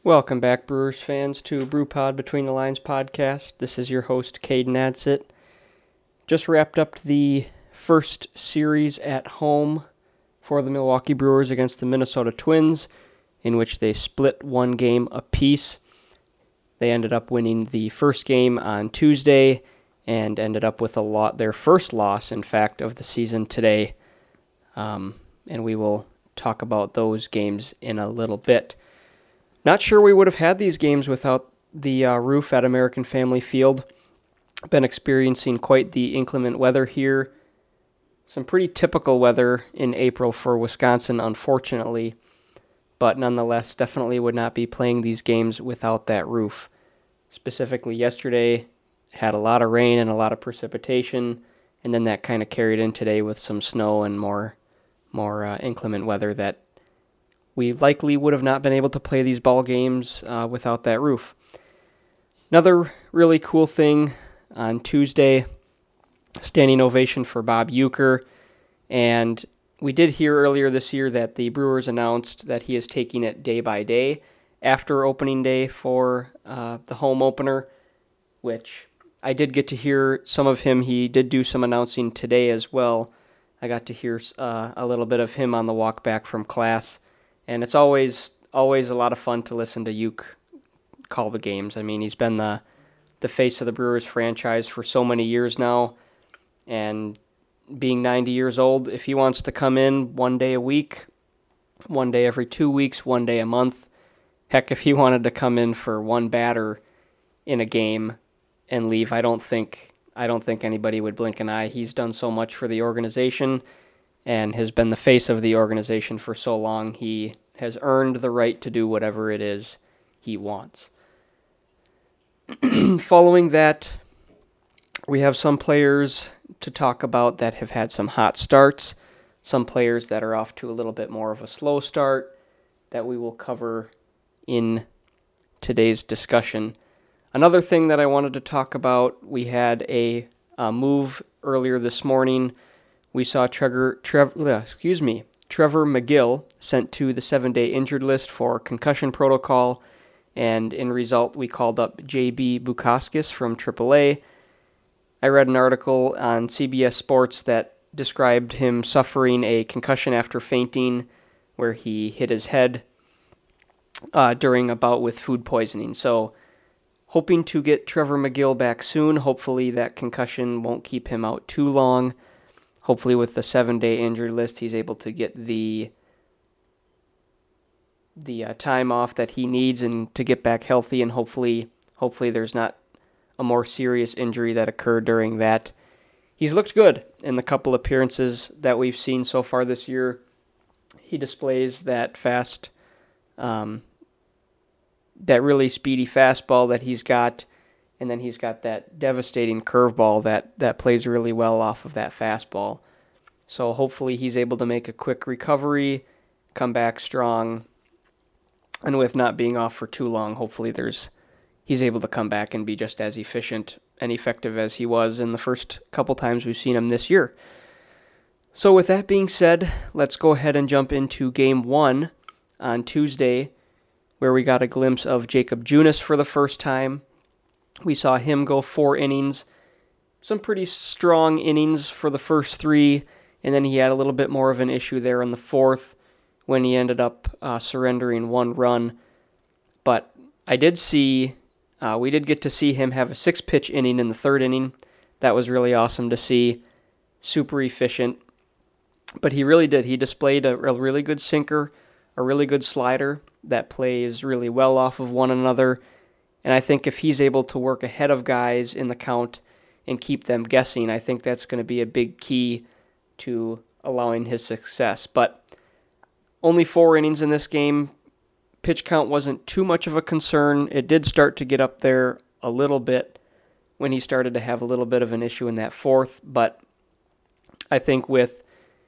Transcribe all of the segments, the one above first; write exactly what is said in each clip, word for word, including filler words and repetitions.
Welcome back, Brewers fans, to BrewPod Between the Lines podcast. This is your host, Caden Adsit. Just wrapped up the first series at home for the Milwaukee Brewers against the Minnesota Twins, in which they split one game apiece. They ended up winning the first game on Tuesday and ended up with a lot, their first loss, in fact, of the season today. Um, and we will talk about those games in a little bit. Not sure we would have had these games without the uh, roof at American Family Field. Been experiencing quite the inclement weather here. Some pretty typical weather in April for Wisconsin, unfortunately. But nonetheless, definitely would not be playing these games without that roof. Specifically yesterday, had a lot of rain and a lot of precipitation, and then that kind of carried in today with some snow and more, more uh, inclement weather that we likely would have not been able to play these ball games uh, without that roof. Another really cool thing on Tuesday, standing ovation for Bob Uecker. And we did hear earlier this year that the Brewers announced that he is taking it day by day after opening day for uh, the home opener, which I did get to hear some of him. He did do some announcing today as well. I got to hear uh, a little bit of him on the walk back from class. And it's always always a lot of fun to listen to Uke call the games. I mean, he's been the the face of the Brewers franchise for so many years now. And being ninety years old, if he wants to come in one day a week, one day every two weeks, one day a month, heck, if he wanted to come in for one batter in a game and leave, I don't think I don't think anybody would blink an eye. He's done so much for the organization and has been the face of the organization for so long. He has earned the right to do whatever it is he wants. Following that, we have some players to talk about that have had some hot starts, some players that are off to a little bit more of a slow start that we will cover in today's discussion. Another thing that I wanted to talk about, we had a, a move earlier this morning. We saw Trevor, Trevor, excuse me, Trevor Megill sent to the seven-day injured list for concussion protocol, and in result, we called up J B Bukauskas from triple A. I read an article on C B S Sports that described him suffering a concussion after fainting, where he hit his head uh, during a bout with food poisoning. So, hoping to get Trevor Megill back soon. Hopefully, that concussion won't keep him out too long. Hopefully with the seven-day injured list, he's able to get the the uh, time off that he needs and to get back healthy, and hopefully hopefully there's not a more serious injury that occurred during that. He's looked good in the couple appearances that we've seen so far this year. He displays that fast, um, that really speedy fastball that he's got, and then he's got that devastating curveball that, that plays really well off of that fastball. So hopefully he's able to make a quick recovery, come back strong, and with not being off for too long, hopefully there's he's able to come back and be just as efficient and effective as he was in the first couple times we've seen him this year. So with that being said, let's go ahead and jump into Game one on Tuesday, where we got a glimpse of Jakob Junis for the first time. We saw him go four innings, some pretty strong innings for the first three, and then he had a little bit more of an issue there in the fourth when he ended up uh, surrendering one run. But I did see, uh, we did get to see him have a six-pitch inning in the third inning. That was really awesome to see. Super efficient. But he really did. He displayed a, a really good sinker, a really good slider that plays really well off of one another. And I think if he's able to work ahead of guys in the count and keep them guessing, I think that's going to be a big key to allowing his success. But only four innings in this game. Pitch count wasn't too much of a concern. It did start to get up there a little bit when he started to have a little bit of an issue in that fourth. But I think with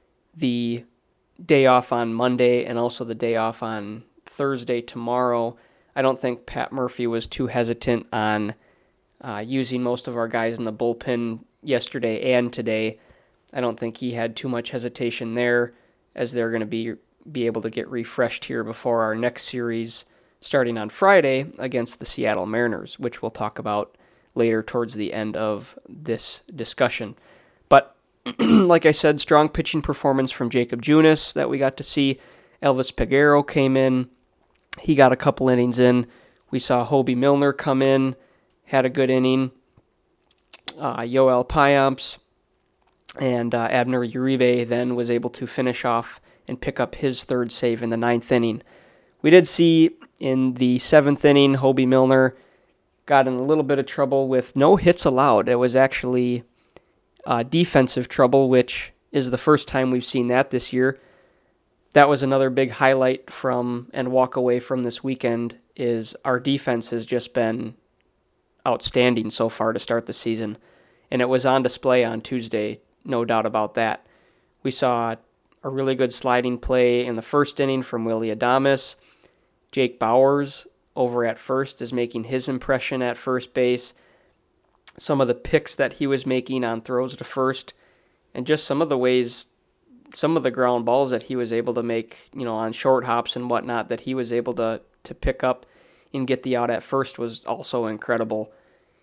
the day off on Monday and also the day off on Thursday tomorrow, I don't think Pat Murphy was too hesitant on uh, using most of our guys in the bullpen yesterday and today. I don't think he had too much hesitation there, as they're going to be be able to get refreshed here before our next series starting on Friday against the Seattle Mariners, which we'll talk about later towards the end of this discussion. But like I said, strong pitching performance from Jacob Junis that we got to see. Elvis Peguero came in. He got a couple innings in. We saw Hobie Milner come in, had a good inning. Uh, Yoel Payamps and uh, Abner Uribe then was able to finish off and pick up his third save in the ninth inning. We did see in the seventh inning, Hobie Milner got in a little bit of trouble with no hits allowed. It was actually uh, defensive trouble, which is the first time we've seen that this year. That was another big highlight from and walk away from this weekend is our defense has just been outstanding so far to start the season. And it was on display on Tuesday, no doubt about that. We saw a really good sliding play in the first inning from Willy Adames. Jake Bauers over at first is making his impression at first base. Some of the picks that he was making on throws to first, and just some of the ways, some of the ground balls that he was able to make, you know, on short hops and whatnot, that he was able to, to pick up and get the out at first was also incredible.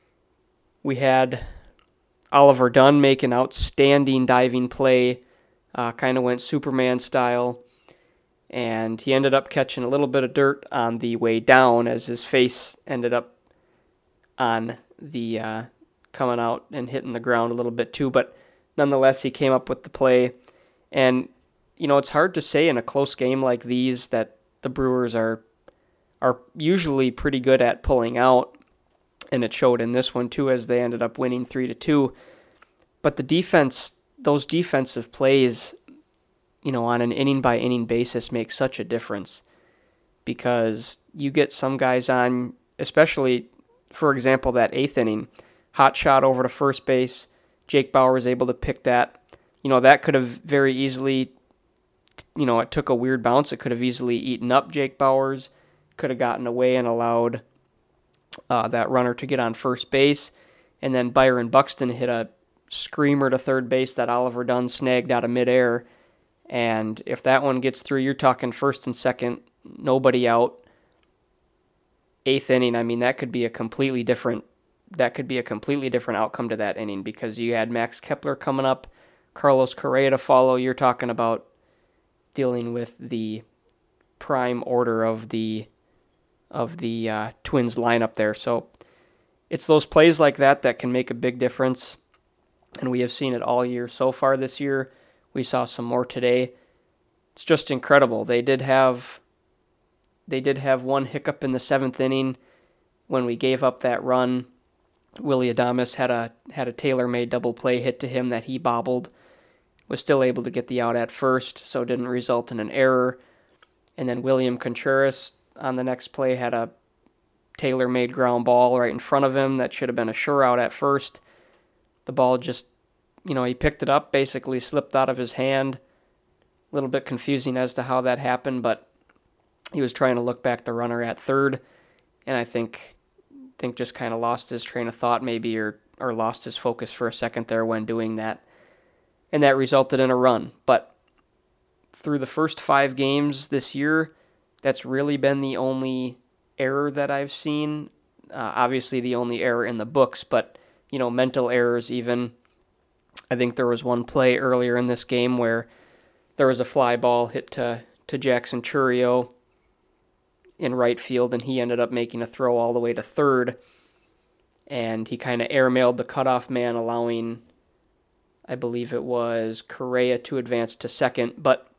We had Oliver Dunn make an outstanding diving play, uh, kind of went Superman style, and he ended up catching a little bit of dirt on the way down as his face ended up on the uh, coming out and hitting the ground a little bit too, but nonetheless he came up with the play. And you know, it's hard to say in a close game like these that the Brewers are are usually pretty good at pulling out, and it showed in this one too as they ended up winning three to two. But the defense, those defensive plays, you know, on an inning by inning basis make such a difference, because you get some guys on, especially for example that eighth inning, hot shot over to first base. Jake Bauer was able to pick that. You know, that could have very easily, you know, it took a weird bounce. It could have easily eaten up Jake Bauers, could have gotten away and allowed uh, that runner to get on first base. And then Byron Buxton hit a screamer to third base that Oliver Dunn snagged out of midair. And if that one gets through, you're talking first and second, nobody out. Eighth inning, I mean, that could be a completely different, that could be a completely different outcome to that inning, because you had Max Kepler coming up, Carlos Correa to follow. You're talking about dealing with the prime order of the of the uh, Twins lineup there. So it's those plays like that that can make a big difference, and we have seen it all year so far this year. We saw some more today. It's just incredible. They did have they did have one hiccup in the seventh inning when we gave up that run. Willy Adames had a had a tailor-made double play hit to him that he bobbled. Was still able to get the out at first, so it didn't result in an error. And then William Contreras on the next play had a tailor-made ground ball right in front of him that should have been a sure out at first. The ball just, you know, he picked it up, basically slipped out of his hand. A little bit confusing as to how that happened, but he was trying to look back the runner at third, and I think think just kind of lost his train of thought maybe, or, or lost his focus for a second there when doing that. And that resulted in a run. But through the first five games this year, that's really been the only error that I've seen. Uh, obviously the only error in the books, but, you know, mental errors even. I think there was one play earlier in this game where there was a fly ball hit to, to Jackson Chourio in right field, and he ended up making a throw all the way to third, and he kind of airmailed the cutoff man, allowing, I believe it was Correa to advance to second. But,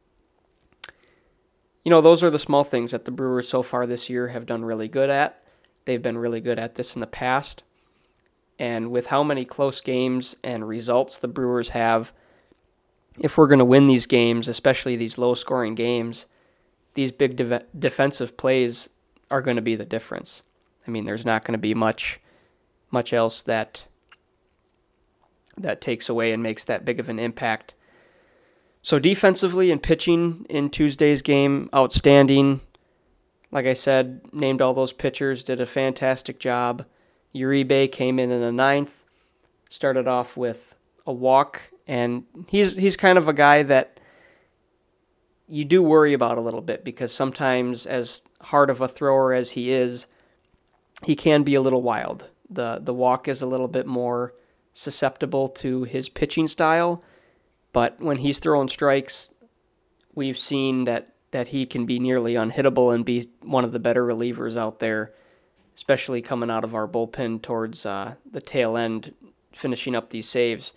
you know, those are the small things that the Brewers so far this year have done really good at. They've been really good at this in the past. And with how many close games and results the Brewers have, if we're going to win these games, especially these low-scoring games, these big de- defensive plays are going to be the difference. I mean, there's not going to be much much else that that takes away and makes that big of an impact. So defensively and pitching in Tuesday's game, outstanding. Like I said, named all those pitchers, did a fantastic job. Uribe came in in the ninth, started off with a walk, and he's he's kind of a guy that, you do worry about a little bit because sometimes, as hard of a thrower as he is, he can be a little wild. The the walk is a little bit more susceptible to his pitching style, but when he's throwing strikes, we've seen that, that he can be nearly unhittable and be one of the better relievers out there, especially coming out of our bullpen towards uh, the tail end, finishing up these saves.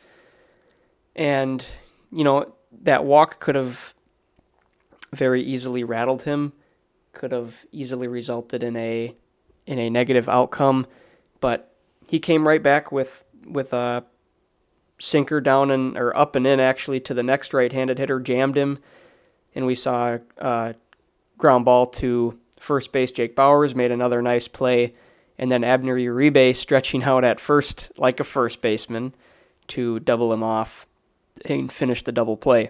And, you know, that walk could have very easily rattled him, could have easily resulted in a in a negative outcome, but he came right back with with a sinker down and or up and in actually to the next right-handed hitter, jammed him, and we saw a ground ball to first base. Jake Bauers made another nice play, and then Abner Uribe stretching out at first like a first baseman to double him off and finish the double play.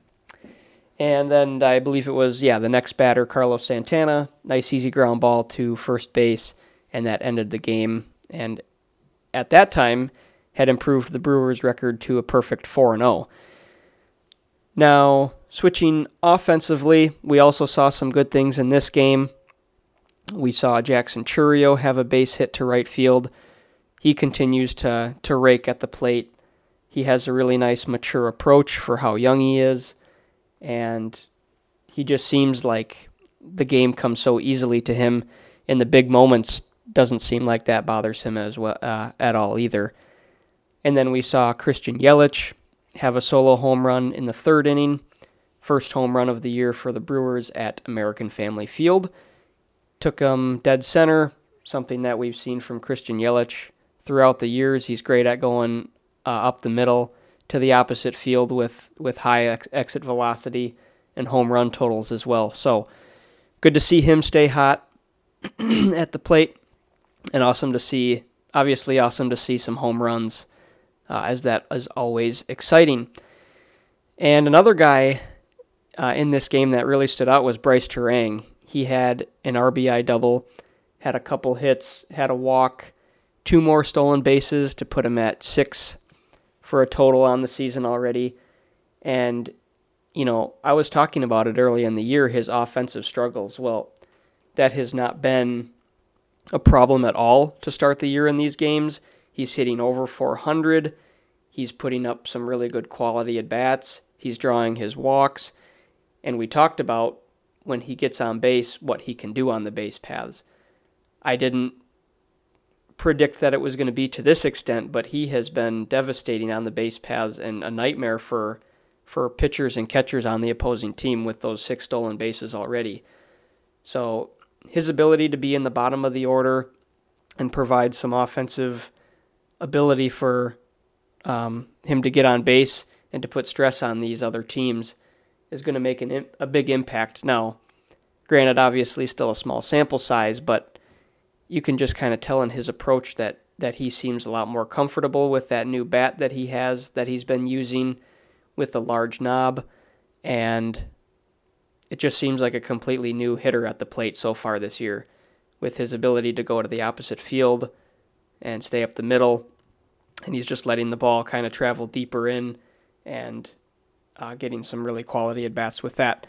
And then I believe it was, yeah, the next batter, Carlos Santana, nice easy ground ball to first base, and that ended the game. And at that time, had improved the Brewers' record to a perfect four and oh. Now, switching offensively, we also saw some good things in this game. We saw Jackson Chourio have a base hit to right field. He continues to, to rake at the plate. He has a really nice, mature approach for how young he is. And he just seems like the game comes so easily to him. In the big moments, doesn't seem like that bothers him as well uh, at all either. And then we saw Christian Yelich have a solo home run in the third inning, first home run of the year for the Brewers at American Family Field. Took him dead center, something that we've seen from Christian Yelich throughout the years. He's great at going uh, up the middle to the opposite field with, with high ex- exit velocity and home run totals as well. So good to see him stay hot at the plate, and awesome to see, obviously awesome to see some home runs, uh, as that is always exciting. And another guy uh, in this game that really stood out was Bryce Turang. He had an R B I double, had a couple hits, had a walk, two more stolen bases to put him at six for a total on the season already. And, you know, I was talking about it early in the year, his offensive struggles. Well, that has not been a problem at all to start the year in these games. He's hitting over four hundred. He's putting up some really good quality at-bats. He's drawing his walks. And we talked about when he gets on base, what he can do on the base paths. I didn't predict that it was going to be to this extent, but he has been devastating on the base paths and a nightmare for for pitchers and catchers on the opposing team with those six stolen bases already. So his ability to be in the bottom of the order and provide some offensive ability for um, him to get on base and to put stress on these other teams is going to make an, a big impact. Now, granted, obviously still a small sample size, but you can just kind of tell in his approach that, that he seems a lot more comfortable with that new bat that he has, that he's been using with the large knob, and it just seems like a completely new hitter at the plate so far this year, with his ability to go to the opposite field and stay up the middle, and he's just letting the ball kind of travel deeper in and uh, getting some really quality at-bats with that.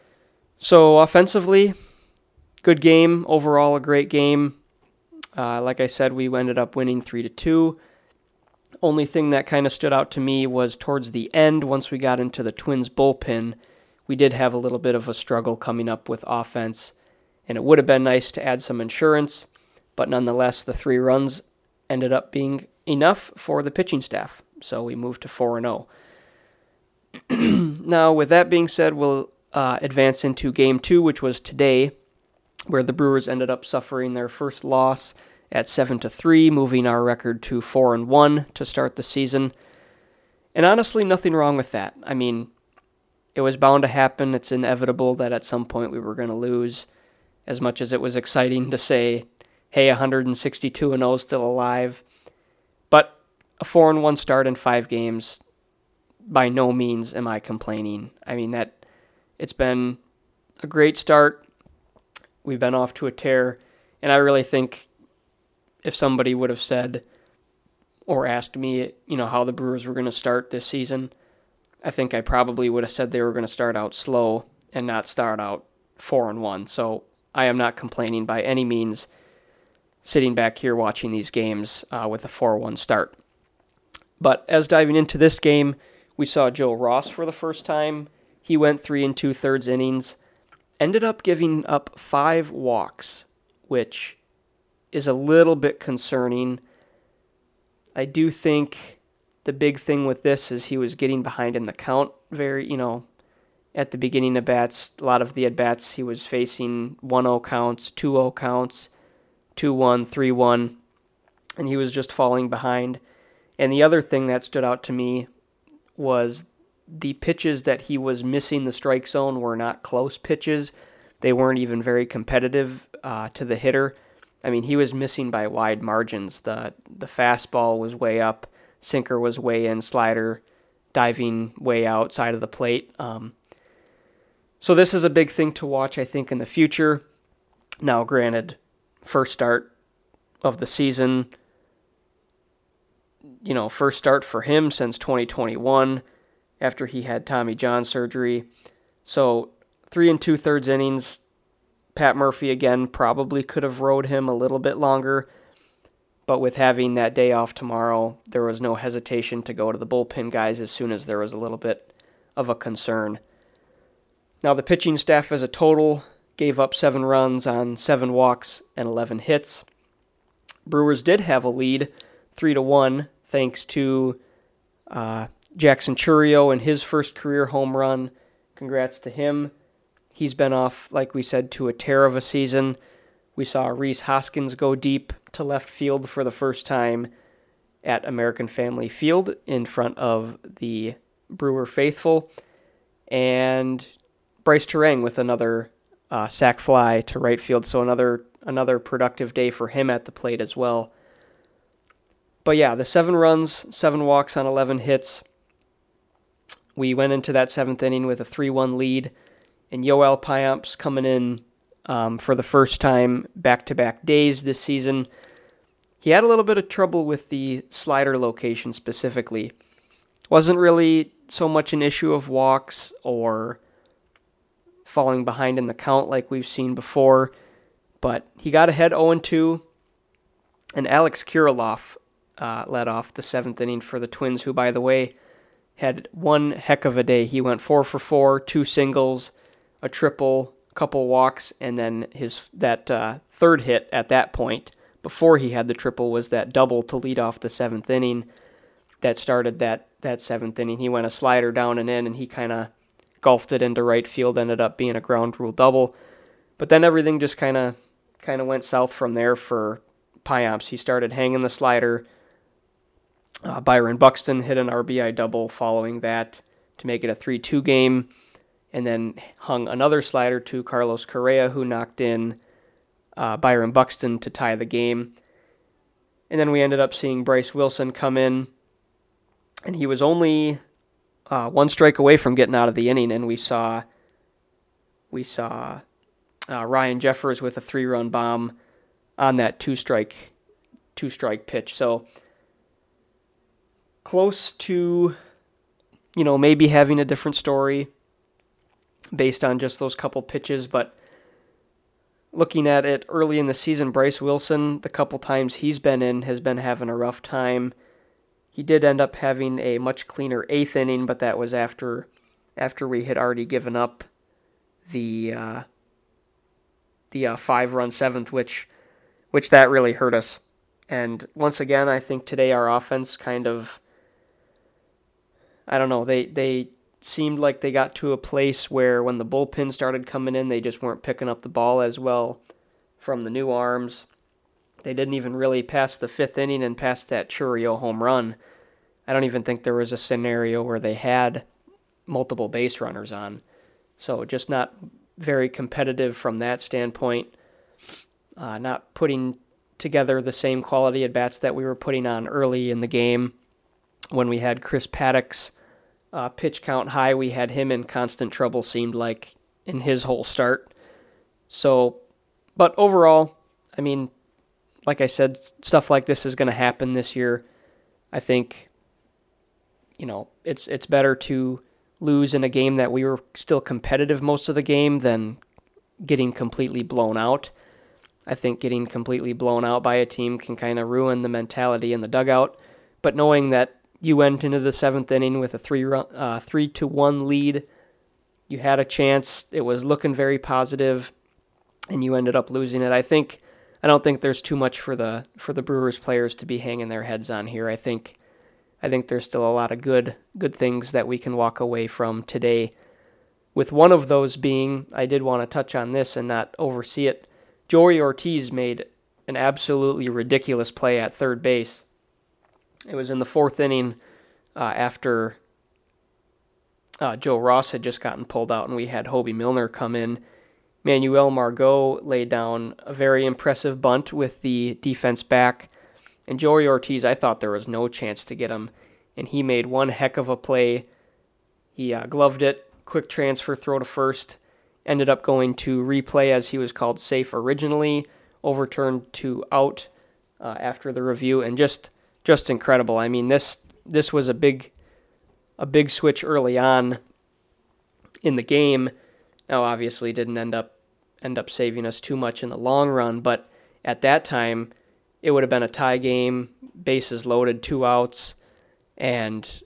So offensively, good game. Overall, a great game. Uh, like I said, we ended up winning three to two. Only thing that kind of stood out to me was towards the end, once we got into the Twins bullpen, we did have a little bit of a struggle coming up with offense, and it would have been nice to add some insurance, but nonetheless, the three runs ended up being enough for the pitching staff, so we moved to four and oh. Now, with that being said, we'll uh, advance into Game two, which was today, where the Brewers ended up suffering their first loss at seven to three, moving our record to four and one to start the season. And honestly, nothing wrong with that. I mean, it was bound to happen. It's inevitable that at some point we were going to lose. As much as it was exciting to say, hey, one sixty-two and oh is still alive. But a four and one start in five games, by no means am I complaining. I mean, that it's been a great start. We've been off to a tear, and I really think if somebody would have said or asked me, you know, how the Brewers were going to start this season, I think I probably would have said they were going to start out slow and not start out four and one. So I am not complaining by any means sitting back here watching these games uh, with a four one start. But as diving into this game, we saw Joe Ross for the first time. He went three and two thirds innings, ended up giving up five walks, which is a little bit concerning. I do think the big thing with this is he was getting behind in the count very, you know, at the beginning of bats. A lot of the at-bats he was facing one oh counts, two oh counts, two one, three one, and he was just falling behind. And the other thing that stood out to me was the pitches that he was missing the strike zone were not close pitches. They weren't even very competitive uh, to the hitter. I mean, he was missing by wide margins. The the fastball was way up, sinker was way in, slider diving way outside of the plate. Um, so this is a big thing to watch, I think, in the future. Now, granted, first start of the season, you know, first start for him since twenty twenty-one after he had Tommy John surgery. So three and two-thirds innings. Pat Murphy, again, probably could have rode him a little bit longer, but with having that day off tomorrow, there was no hesitation to go to the bullpen guys as soon as there was a little bit of a concern. Now, the pitching staff as a total gave up seven runs on seven walks and eleven hits. Brewers did have a lead, three to one, thanks to uh, Jackson Chourio and his first career home run. Congrats to him. He's been off, like we said, to a tear of a season. We saw Rhys Hoskins go deep to left field for the first time at American Family Field in front of the Brewer faithful. And Bryce Turang with another uh, sac fly to right field, so another another productive day for him at the plate as well. But yeah, the seven runs, seven walks on eleven hits. We went into that seventh inning with a three one lead, and Yoel Payamps coming in um, for the first time back-to-back days this season. He had a little bit of trouble with the slider location specifically. Wasn't really so much an issue of walks or falling behind in the count like we've seen before, but he got ahead oh and two, and Alex Kirilloff uh, led off the seventh inning for the Twins, who, by the way, had one heck of a day. He went four for four, two singles, a triple, a couple walks, and then his that uh, third hit at that point, before he had the triple, was that double to lead off the seventh inning that started that, that seventh inning. He went a slider down and in, and he kind of golfed it into right field, ended up being a ground rule double. But then everything just kind of kind of went south from there for Payamps. He started hanging the slider. Uh, Byron Buxton hit an R B I double following that to make it a three two game, and then hung another slider to Carlos Correa, who knocked in uh, Byron Buxton to tie the game. And then we ended up seeing Bryce Wilson come in, and he was only uh, one strike away from getting out of the inning, and we saw we saw uh, Ryan Jeffers with a three-run bomb on that two-strike two-strike pitch. So close to, you know, maybe having a different story based on just those couple pitches, but looking at it early in the season, Bryce Wilson, the couple times he's been in, has been having a rough time. He did end up having a much cleaner eighth inning, but that was after after we had already given up the uh, the uh, five-run seventh, which which that really hurt us. And once again, I think today our offense kind of, I don't know, they they seemed like they got to a place where when the bullpen started coming in, they just weren't picking up the ball as well from the new arms. They didn't even really pass the fifth inning and past that Chourio home run. I don't even think there was a scenario where they had multiple base runners on. So just not very competitive from that standpoint. Uh, not putting together the same quality at bats that we were putting on early in the game. When we had Chris Paddock's uh, pitch count high, we had him in constant trouble, seemed like, in his whole start. So, but overall, I mean, like I said, stuff like this is going to happen this year. I think, you know, it's it's better to lose in a game that we were still competitive most of the game than getting completely blown out. I think getting completely blown out by a team can kind of ruin the mentality in the dugout. But knowing that you went into the seventh inning with a three run, uh, three to one lead, you had a chance. It was looking very positive, and you ended up losing it. I think I don't think there's too much for the for the Brewers players to be hanging their heads on here. I think I think there's still a lot of good good things that we can walk away from today. With one of those being, I did want to touch on this and not oversee it. Joey Ortiz made an absolutely ridiculous play at third base. It was in the fourth inning uh, after uh, Joe Ross had just gotten pulled out and we had Hobie Milner come in. Manuel Margot laid down a very impressive bunt with the defense back. And Joey Ortiz, I thought there was no chance to get him. And he made one heck of a play. He uh, gloved it, quick transfer throw to first. Ended up going to replay as he was called safe originally. Overturned to out uh, after the review. And just just incredible. I mean, this this was a big a big switch early on in the game. Now, obviously, didn't end up end up saving us too much in the long run. But at that time, it would have been a tie game, bases loaded, two outs, and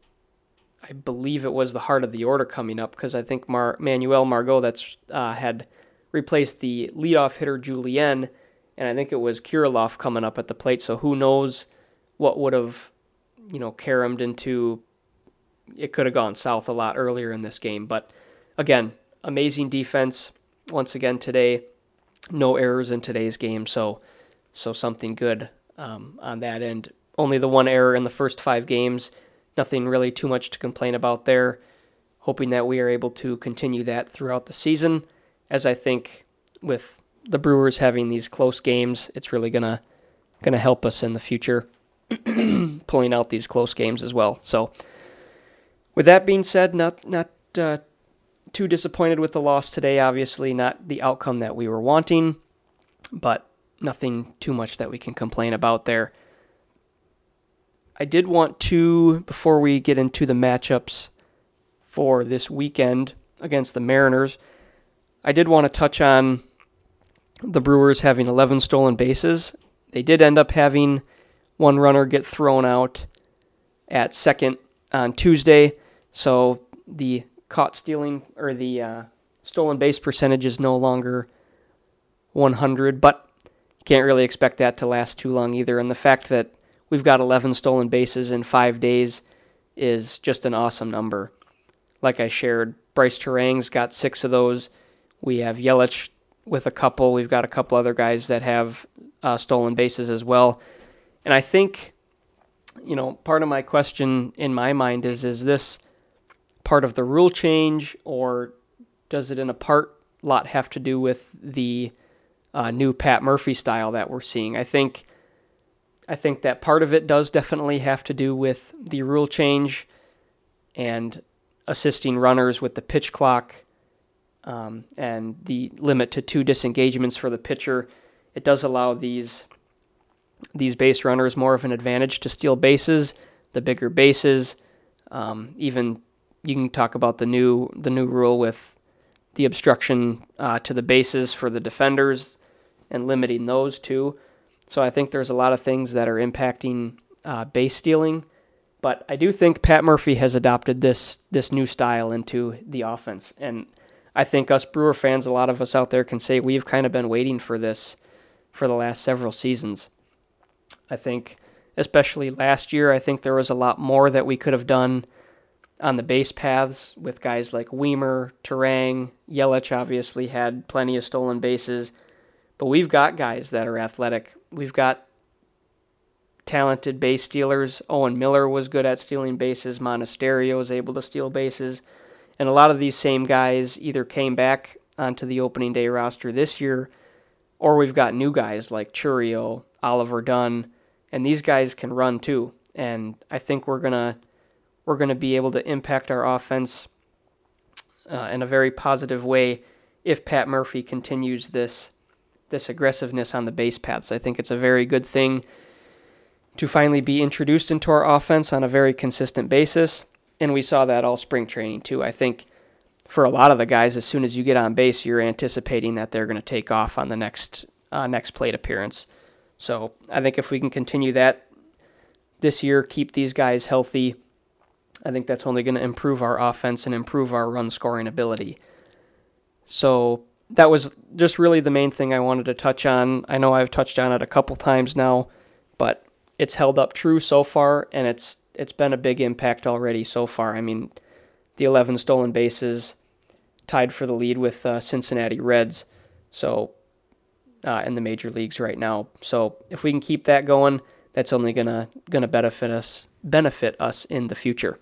I believe it was the heart of the order coming up because I think Mar- Manuel Margot that's uh, had replaced the leadoff hitter Julien, and I think it was Kirilloff coming up at the plate. So who knows what would have, you know, caromed into. It could have gone south a lot earlier in this game, but again, amazing defense once again today. No errors in today's game, so. So something good um, on that end. Only the one error in the first five games. Nothing really too much to complain about there. Hoping that we are able to continue that throughout the season. As I think with the Brewers having these close games, it's really gonna gonna help us in the future, pulling out these close games as well. So, with that being said, not not uh, too disappointed with the loss today. Obviously, not the outcome that we were wanting, but nothing too much that we can complain about there. I did want to, before we get into the matchups for this weekend against the Mariners, I did want to touch on the Brewers having eleven stolen bases. They did end up having one runner get thrown out at second on Tuesday, so the caught stealing, or the uh, stolen base percentage is no longer one hundred, but can't really expect that to last too long either. And the fact that we've got eleven stolen bases in five days is just an awesome number. Like I shared, Bryce Terang's got six of those. We have Yelich with a couple. We've got a couple other guys that have uh, stolen bases as well. And I think, you know, part of my question in my mind is, is this part of the rule change, or does it in a part lot have to do with the Uh, new Pat Murphy style that we're seeing? I think I think that part of it does definitely have to do with the rule change and assisting runners with the pitch clock um, and the limit to two disengagements for the pitcher. It does allow these these base runners more of an advantage to steal bases, the bigger bases. Um, even you can talk about the new the new rule with the obstruction uh, to the bases for the defenders and limiting those too. So I think there's a lot of things that are impacting uh, base stealing, but I do think Pat Murphy has adopted this this new style into the offense, and I think us Brewer fans, a lot of us out there can say we've kind of been waiting for this for the last several seasons. I think, especially last year, I think there was a lot more that we could have done on the base paths with guys like Weimer, Terang, Yelich obviously had plenty of stolen bases. But we've got guys that are athletic. We've got talented base stealers. Owen Miller was good at stealing bases. Monasterio was able to steal bases. And a lot of these same guys either came back onto the opening day roster this year, or we've got new guys like Churio, Oliver Dunn, and these guys can run too. And I think we're gonna we're gonna be able to impact our offense uh, in a very positive way if Pat Murphy continues this this aggressiveness on the base paths. I think it's a very good thing to finally be introduced into our offense on a very consistent basis. and we saw that all spring training too. I think for a lot of the guys, as soon as you get on base, you're anticipating that they're going to take off on the next uh, next plate appearance. So I think if we can continue that this year, keep these guys healthy, I think that's only going to improve our offense and improve our run scoring ability. So that was just really the main thing I wanted to touch on. I know I've touched on it a couple times now, but it's held up true so far, and it's it's been a big impact already so far. I mean, the eleven stolen bases, tied for the lead with uh, Cincinnati Reds, so uh, in the major leagues right now. So if we can keep that going, that's only gonna gonna benefit us benefit us in the future.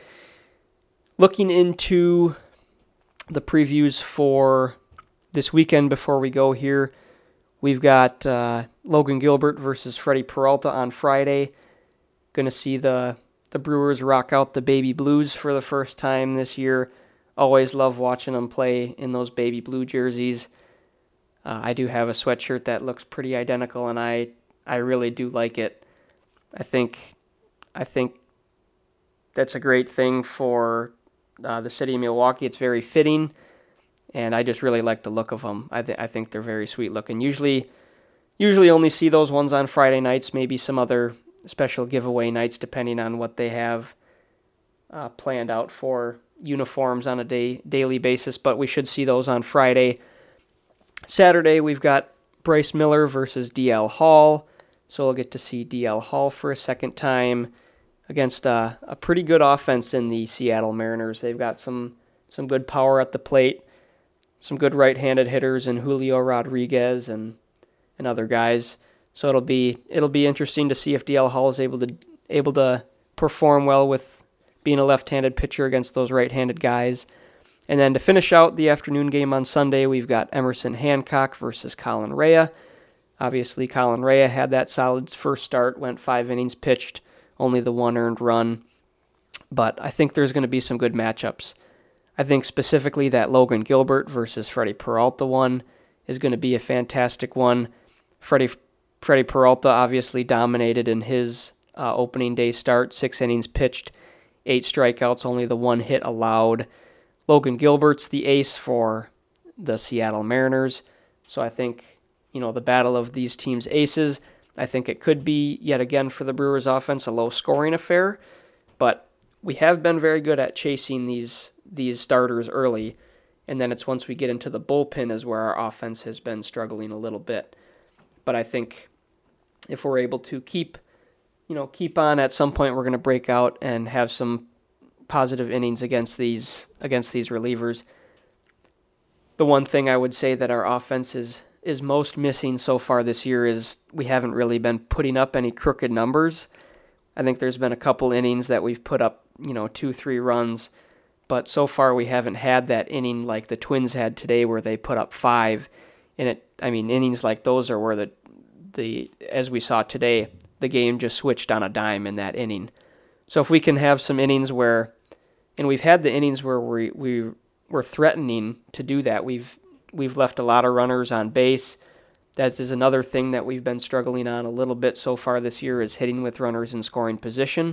Looking into the previews for this weekend before we go here, we've got uh, Logan Gilbert versus Freddie Peralta on Friday. Going to see the the Brewers rock out the baby blues for the first time this year. Always love watching them play in those baby blue jerseys. Uh, I do have a sweatshirt that looks pretty identical, and I I really do like it. I think I think that's a great thing for uh, the city of Milwaukee. It's very fitting, and I just really like the look of them. I th- I think they're very sweet looking. Usually, usually only see those ones on Friday nights. Maybe some other special giveaway nights, depending on what they have uh, planned out for uniforms on a day daily basis. But we should see those on Friday. Saturday, we've got Bryce Miller versus D L Hall. So we'll get to see D L Hall for a second time against uh, a pretty good offense in the Seattle Mariners. They've got some some good power at the plate, some good right-handed hitters in Julio Rodriguez and and other guys. So it'll be it'll be interesting to see if D L Hall is able to able to perform well with being a left-handed pitcher against those right-handed guys. And then to finish out the afternoon game on Sunday, we've got Emerson Hancock versus Colin Rea. Obviously, Colin Rea had that solid first start, went five innings pitched, only the one earned run. But I think there's going to be some good matchups. I think specifically that Logan Gilbert versus Freddie Peralta one is going to be a fantastic one. Freddie, Freddie Peralta obviously dominated in his uh, opening day start, six innings pitched, eight strikeouts, only the one hit allowed. Logan Gilbert's the ace for the Seattle Mariners, so I think, you know, the battle of these teams' aces, I think it could be, yet again for the Brewers offense, a low-scoring affair, but we have been very good at chasing these these starters early, and then it's once we get into the bullpen is where our offense has been struggling a little bit. But I think if we're able to keep, you know, keep on, at some point we're going to break out and have some positive innings against these against these relievers. The one thing I would say that our offense is is most missing so far this year is we haven't really been putting up any crooked numbers. I think there's been a couple innings that we've put up, you know, two, three runs, but so far we haven't had that inning like the Twins had today where they put up five. And it, I mean, innings like those are where the the as we saw today, the game just switched on a dime in that inning. So if we can have some innings where, and we've had the innings where we we were threatening to do that. We've we've left a lot of runners on base. That is another thing that we've been struggling on a little bit so far this year, is hitting with runners in scoring position.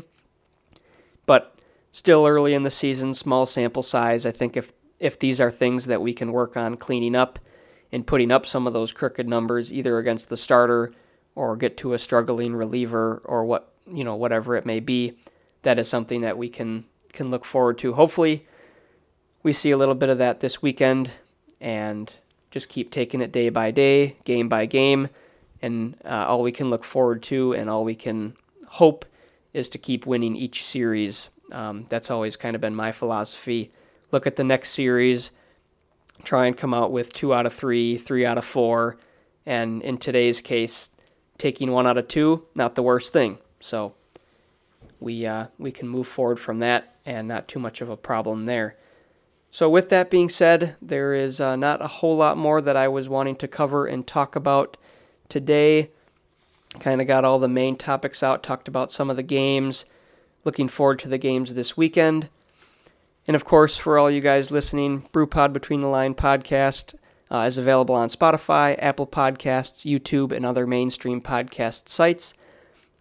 But still early in the season, small sample size. I think if if these are things that we can work on cleaning up and putting up some of those crooked numbers, either against the starter or get to a struggling reliever or what, you know, whatever it may be, that is something that we can can look forward to. Hopefully we see a little bit of that this weekend and just keep taking it day by day, game by game, and uh, all we can look forward to and all we can hope is to keep winning each series. Um, that's always kind of been my philosophy. Look at the next series, try and come out with two out of three, three out of four, and in today's case, taking one out of two, not the worst thing. So we uh, we can move forward from that, and not too much of a problem there. So with that being said, there is uh, not a whole lot more that I was wanting to cover and talk about today. Kind of got all the main topics out, talked about some of the games, looking forward to the games this weekend. And of course, for all you guys listening, BrewPod Between the Line podcast uh, is available on Spotify, Apple Podcasts, YouTube, and other mainstream podcast sites.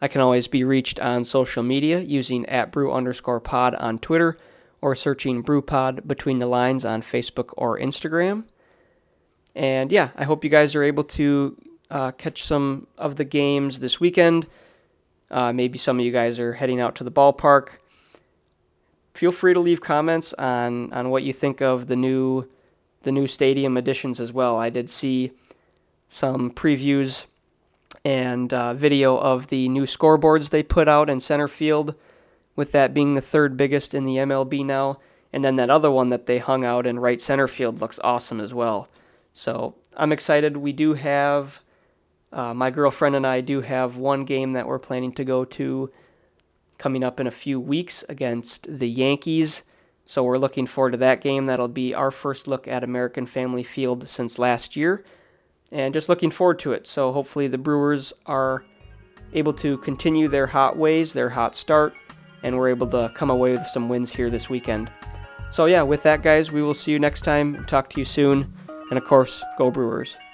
I can always be reached on social media using at brew underscore pod on Twitter or searching BrewPod Between the Lines on Facebook or Instagram. And yeah, I hope you guys are able to uh, catch some of the games this weekend. Uh, maybe some of you guys are heading out to the ballpark. Feel free to leave comments on, on what you think of the new the new stadium additions as well. I did see some previews and uh, video of the new scoreboards they put out in center field, with that being the third biggest in the M L B now. And then that other one that they hung out in right center field looks awesome as well. So I'm excited. We do have, uh, my girlfriend and I do have one game that we're planning to go to coming up in a few weeks against the Yankees. So we're looking forward to that game. That'll be our first look at American Family Field since last year. And just looking forward to it. So hopefully the Brewers are able to continue their hot ways, their hot start, and we're able to come away with some wins here this weekend. So yeah, with that, guys, we will see you next time. Talk to you soon. And of course, go Brewers.